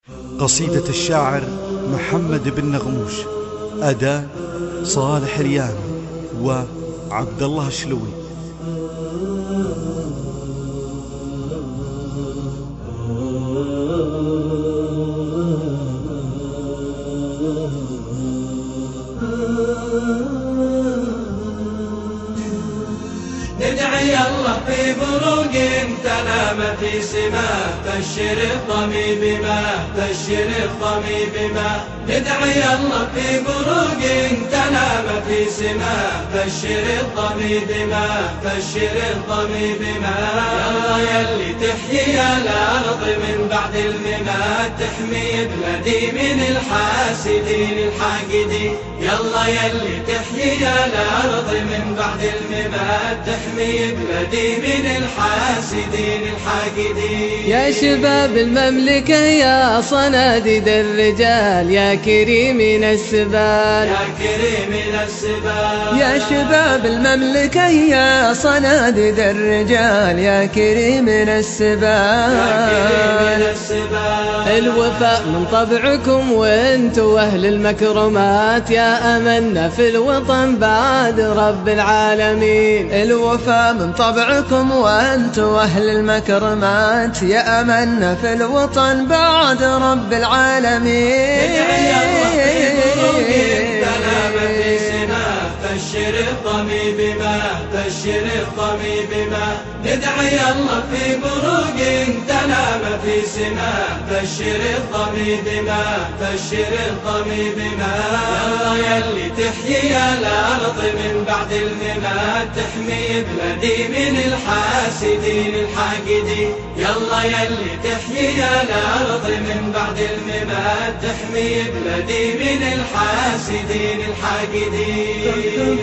قصيدة الشاعر محمد بن نغموش، أداء صالح اليامي وعبد الله الشلوي. ندعي الله في بروق تنام في سماء، بشر الضمي بما، بشر الضمي بما. ندعي الله في بروق تنام في سماء، بشر الضمي بما، بشر الضمي بما. يلا يلي تحيي الأرض من بعد الممات، تحمي بلدي من الحاسدين الحاقدين. يلا يلي تحيي الأرض من بعد الممات، تحمي بلدي من الحاسدين الحاقدين. يا شباب المملكة يا صناديد الرجال، يا كريمين السبال، يا كريمين السبال. يا شباب المملكة يا صناديد الرجال، يا كريمين السبال، يا كريمين السبال. الوفاء من طبعكم وانتو أهل المكرمات، يا أمنا في الوطن بعد رب العالمين. الوفاء من طبعكم وانتو أهل المكرمات، يا أمنا في الوطن بعد رب العالمين. بشر الضمي بما، بشر الضمي بما. ندعي الله في بروق تنام في سماء، بشر الضمي بما، بشر الضمي بما. يلا يلي تحيي الأرض من بعد الممات، تحمي بلدي من الحاسدين الحاقدين. يلا يلي تحيي الأرض من بعد الممات، تحمي بلدي من الحاسدين الحاقدين.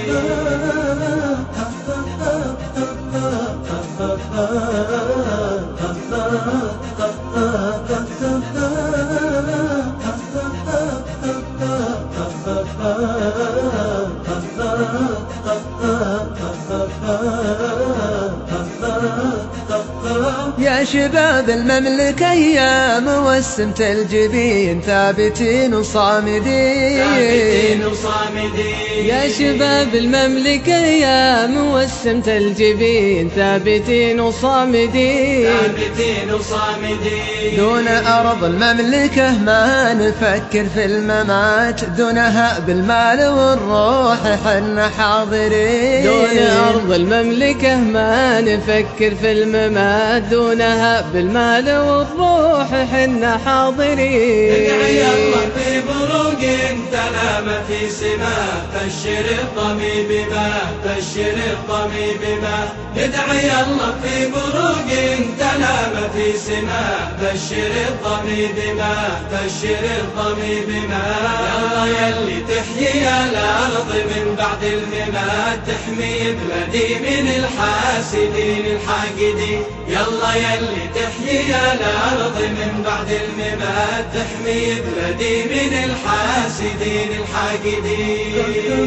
يا شباب المملكة يا موسمة الجبين، ثابتين وصامدين، ثابتين وصامدين. يا شباب المملكة يا موسمة الجبين، ثابتين وصامدين، ثابتين وصامدين. دون أرض المملكة ما نفكر في الممات، دونها بالمال والروح حنا حاضرين. دون أرض المملكة ما نفكر في الممات، دونها بالمال والروح حنا حاضرين. ندعي الله في بروق تنام في سماء، بشر الضمي بما، بشر الضمي بما. ندعي الله في بروق تنام في سماء، بشر الضمي بما، بشر الضمي بما. يلا يلي تحيي الأرض من بعد الممات، تحمي بلدي من الحاسدين الحاقدين. يلا يلي تحيي الأرض من بعد الممات، تحمي بلدي من الحاسدين الحاقدين.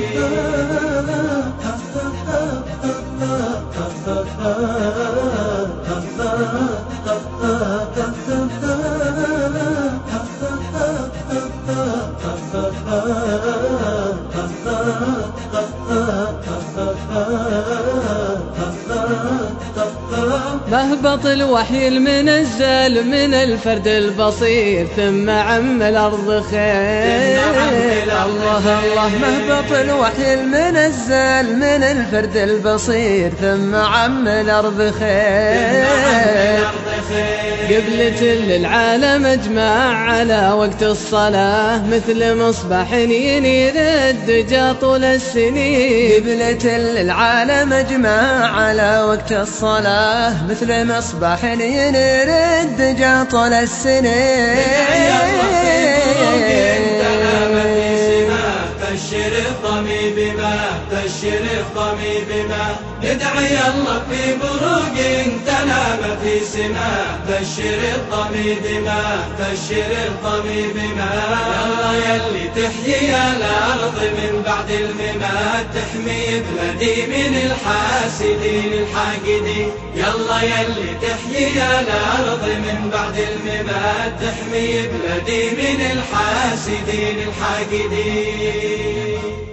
مهبط الوحي المنزل من الفرد البصير، ثم عم الأرض خير. الله الله، مهبط الوحي المنزل من الفرد البصير، ثم عم الأرض خير. قبلة للعالم اجمع على وقت الصلاة، مثل مصباح ينير الدجى طول السنين. قبلة للعالم اجمع على وقت الصلاة، مثل مصباح ينير الدجى طول السنين. بشر الضمي بما، بشر الضمي بما. ندعي الله في بروق تنام في سماء، بشر الطبيب ما، بشر الطبيب ما. يلا يلي تحيي الأرض من بعد الممات، تحمي بلدي من الحاسدين الحاقدين. يلا يلي تحيي الأرض من بعد الممات، تحمي بلدي من الحاسدين الحاقدين.